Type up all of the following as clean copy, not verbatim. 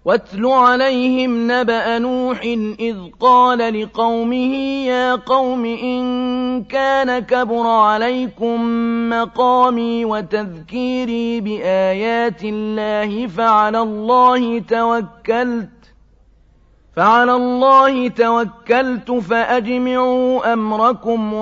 واتل عليهم نبأ نوح إذ قال لقومه يا قوم إن كان كبر عليكم مقامي وتذكيري بآيات الله فعلى الله توكلت فأجمعوا أمركم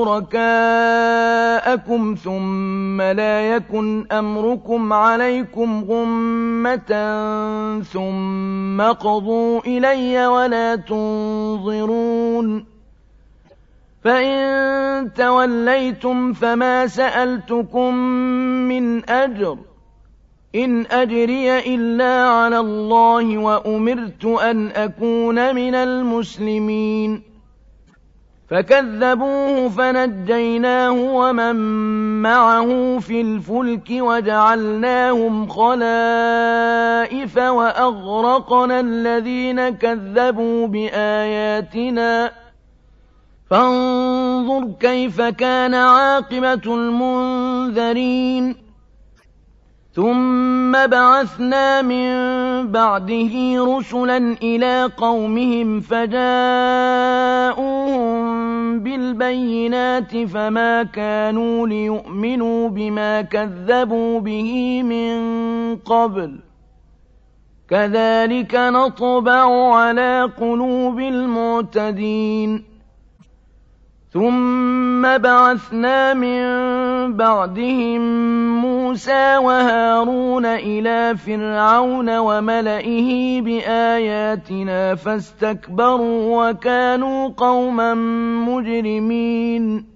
وشركاءكم ثم لا يكن أمركم عليكم غمة ثم قضوا إلي ولا تنظرون فإن توليتم فما سألتكم من أجر إن أجري إلا على الله وأمرت أن أكون من المسلمين فكذبوه فنجيناه ومن معه في الفلك وجعلناهم خلائف وأغرقنا الذين كذبوا بآياتنا فانظر كيف كان عاقبة المنذرين ثم بعثنا من بعده رسلا إلى قومهم فجاءوهم بالبينات فما كانوا ليؤمنوا بما كذبوا به من قبل كذلك نطبع على قلوب المعتدين ثم بعثنا من بعدهم موسى وهارون إلى فرعون وملئه بآياتنا فاستكبروا وكانوا قوما مجرمين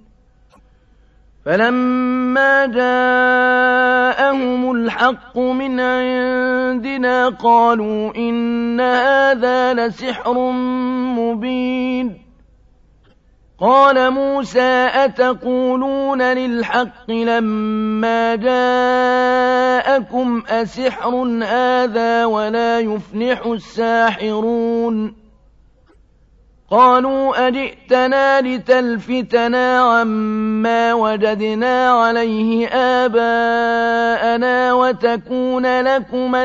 فلما جاءهم الحق من عندنا قالوا إن هذا لسحر مبين قال موسى أتقولون للحق لما جاءكم أسحر هذا ولا يفلح الساحرون قالوا أجئتنا لتلفتنا عما وجدنا عليه آباءنا وتكون لكما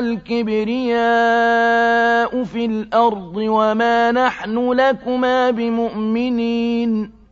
الكبرياء في الأرض وما نحن لكما بمؤمنين